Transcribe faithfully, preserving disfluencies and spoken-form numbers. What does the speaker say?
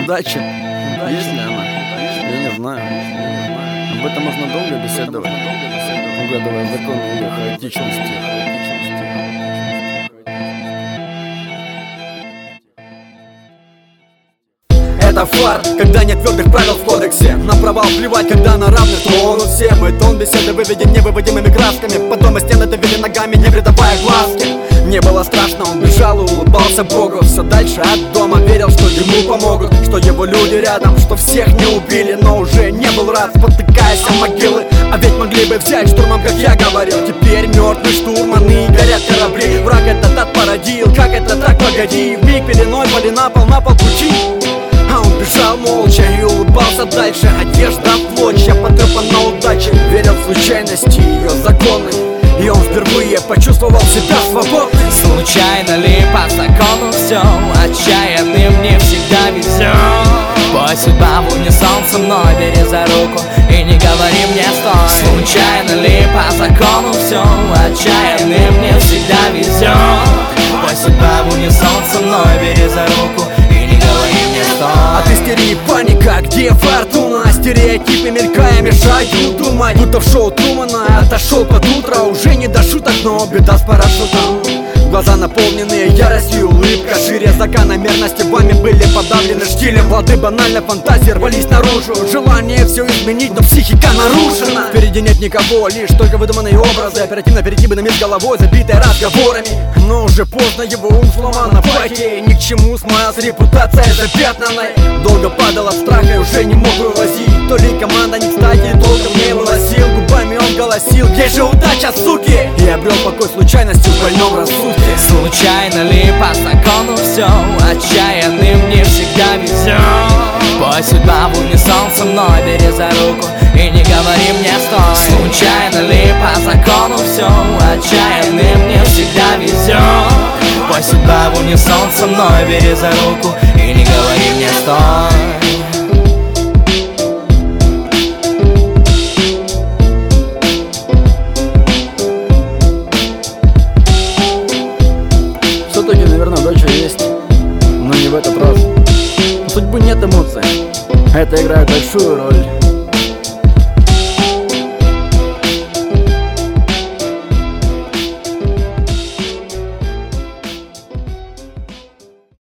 Удача. Есть ли она? Я не знаю. Об этом можно долго беседовать, угадывая законы ее хаотичности. Это фарт, когда нет твердых правил в кодексе. На провал плевать, когда на равных тронут все. Мы тон беседы выведем невыводимыми красками. Потом и стены давили ногами, не придавая глазки. Не было страшно, он бежал и улыбался Богу. Все дальше от дома, верил, что ему помогут, что его люди рядом, что всех не убили. Но уже не был рад, спотыкаясь о могилы. А ведь могли бы взять штурмом, как я говорил. Теперь мертвые штурманы, горят корабли. Враг этот ад породил, как это так, погоди. Вмиг пеленой пали на пол, на пол пути. А он бежал молча и улыбался дальше. Одежда в клочья, потрепана удача. Верил в случайности, ее законы. И он впервые почувствовал себя свободным. Случайно ли по закону все? Отчаянным не всегда везет. Пусть судьба в унисон со мной, бери за руку и не говори мне стой. Случайно ли по закону все? Отчаянным не всегда везет. Пусть судьба в унисон со мной, бери за руку и не говори мне стой. От истерии паника, где фортуна? Стереотипы мелькая мешают думать. Будто в шоу Трумана отошел под утро. Уже не до шуток, но беда с парашютом. Глаза наполненные яростью и улыбка шире. Закономерности вами были подавлены штилем. Плоды банальной фантазии рвались наружу. Желание все изменить, но психика нарушена. Впереди нет никого, лишь только выдуманные образы. Оперативно перейти бы на мир головой, забитой разговорами. Но уже поздно, его ум сломан на паке. Ни к чему смаз, репутация запятнанной. Долго падал от страха и уже не мог вывозить. То ли команда не кстати, толком не выносил. Губами он голосил: где же удача, суки? И обрел покой случайностью в больном рассудке. Случайно ли по закону все? Отчаянным не всегда везет. Пусть судьба в унисон со мной, бери за руку и не говори мне стой. Случайно ли по закону все? Отчаянным не всегда везет. Пусть судьба в унисон со мной, бери за руку и не говори мне стой. Все-таки, наверное, удача есть, но не в этот раз. У судьбы нет эмоций, это играет большую роль.